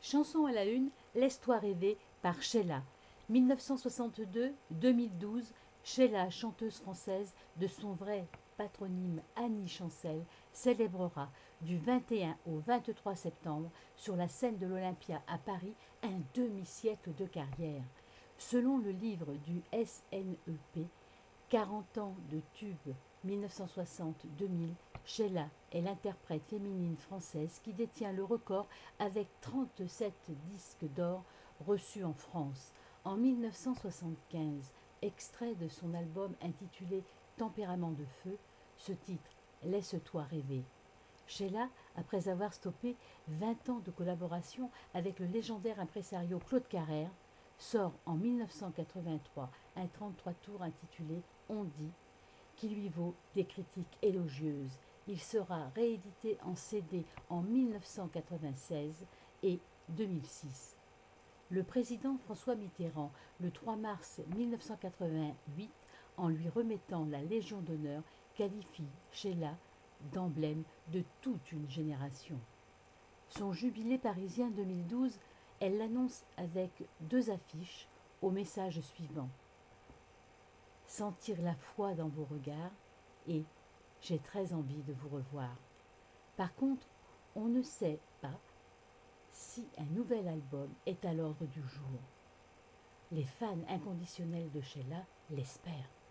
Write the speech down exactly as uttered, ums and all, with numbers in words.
Chanson à la une, Laisse-toi rêver par Sheila. mille neuf cent soixante-deux à deux mille douze, Sheila, chanteuse française de son vrai patronyme Annie Chancel, célébrera du vingt et un au vingt-trois septembre sur la scène de l'Olympia à Paris un demi-siècle de carrière. Selon le livre du S N E P, quarante ans de tubes mille neuf cent soixante à deux mille, Sheila est l'interprète féminine française qui détient le record avec trente-sept disques d'or reçus en France. En mille neuf cent soixante-quinze, extrait de son album intitulé Tempérament de feu, ce titre Laisse-toi rêver. Sheila, après avoir stoppé vingt ans de collaboration avec le légendaire impresario Claude Carrère, sort en mille neuf cent quatre-vingt-trois un trente-trois tours intitulé On dit, qui lui vaut des critiques élogieuses. Il sera réédité en C D en mille neuf cent quatre-vingt-seize et deux mille six. Le président François Mitterrand, le trois mars mille neuf cent quatre-vingt-huit, en lui remettant la Légion d'honneur, qualifie Sheila d'emblème de toute une génération. Son jubilé parisien deux mille douze, elle l'annonce avec deux affiches au message suivant: sentir la foi dans vos regards et j'ai très envie de vous revoir. Par contre, on ne sait pas si un nouvel album est à l'ordre du jour. Les fans inconditionnels de Sheila l'espèrent.